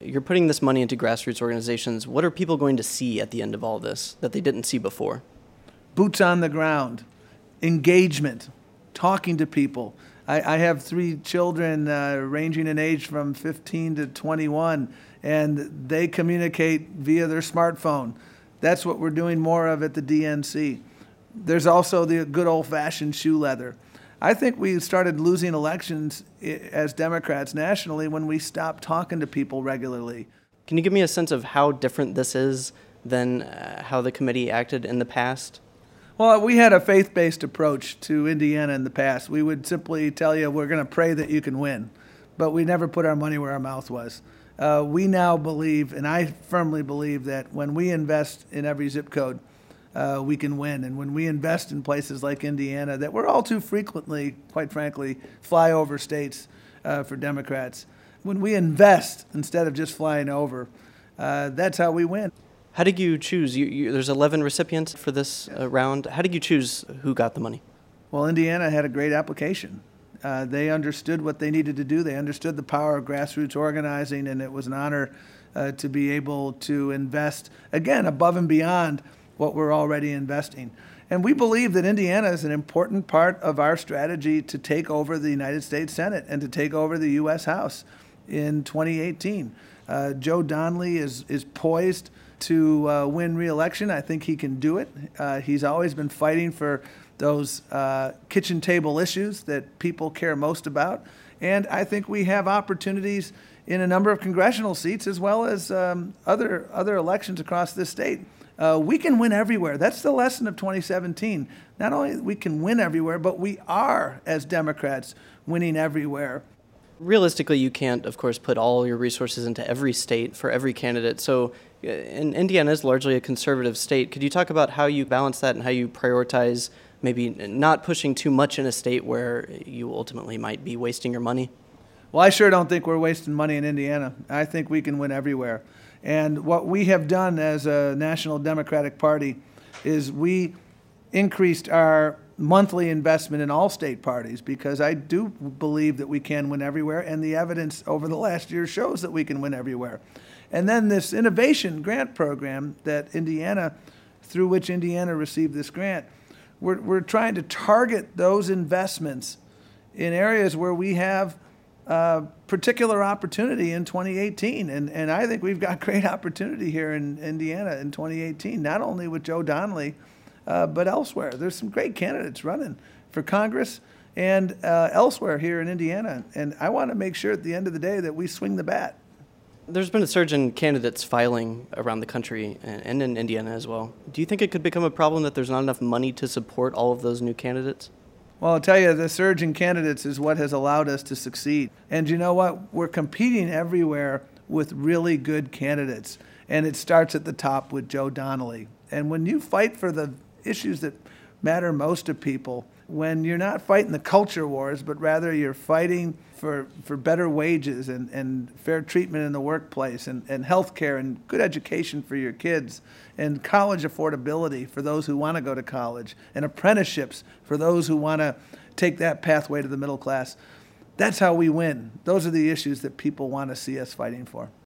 You're putting this money into grassroots organizations. What are people going to see at the end of all this that they didn't see before? Boots on the ground, engagement, talking to people. I have 3 children ranging in age from 15 to 21, and they communicate via their smartphone. That's what we're doing more of at the DNC. There's also the good old-fashioned shoe leather. I think we started losing elections as Democrats nationally when we stopped talking to people regularly. Can you give me a sense of how different this is than how the committee acted in the past? Well, we had a faith-based approach to Indiana in the past. We would simply tell you we're going to pray that you can win, but we never put our money where our mouth was. We now believe, and I firmly believe, that when we invest in every zip code, we can win. And when we invest in places like Indiana, that we're all too frequently, quite frankly, flyover states for Democrats. When we invest instead of just flying over, that's how we win. How did you choose? There's 11 recipients for this round. How did you choose who got the money? Well, Indiana had a great application. They understood what they needed to do. They understood the power of grassroots organizing, and it was an honor to be able to invest, again, above and beyond what we're already investing. And we believe that Indiana is an important part of our strategy to take over the United States Senate and to take over the U.S. House in 2018. Joe Donnelly is poised to win re-election. I think he can do it. He's always been fighting for those kitchen table issues that people care most about. And I think we have opportunities in a number of congressional seats as well as other elections across this state. We can win everywhere. That's the lesson of 2017. Not only we can win everywhere, but we are, as Democrats, winning everywhere. Realistically, you can't, of course, put all your resources into every state for every candidate. So Indiana is largely a conservative state. Could you talk about how you balance that and how you prioritize maybe not pushing too much in a state where you ultimately might be wasting your money? Well, I sure don't think we're wasting money in Indiana. I think we can win everywhere. And what we have done as a National Democratic Party is we increased our monthly investment in all state parties because I do believe that we can win everywhere, and the evidence over the last year shows that we can win everywhere. And then this innovation grant program that through which Indiana received this grant, we're trying to target those investments in areas where we have particular opportunity in 2018. And I think we've got great opportunity here in Indiana in 2018, not only with Joe Donnelly, but elsewhere. There's some great candidates running for Congress and elsewhere here in Indiana. And I want to make sure at the end of the day that we swing the bat. There's been a surge in candidates filing around the country and in Indiana as well. Do you think it could become a problem that there's not enough money to support all of those new candidates? Well, I'll tell you, the surge in candidates is what has allowed us to succeed. And you know what? We're competing everywhere with really good candidates. And it starts at the top with Joe Donnelly. And when you fight for the issues that matter most to people, when you're not fighting the culture wars, but rather you're fighting for better wages and fair treatment in the workplace and health care and good education for your kids and college affordability for those who want to go to college and apprenticeships for those who want to take that pathway to the middle class. That's how we win. Those are the issues that people want to see us fighting for.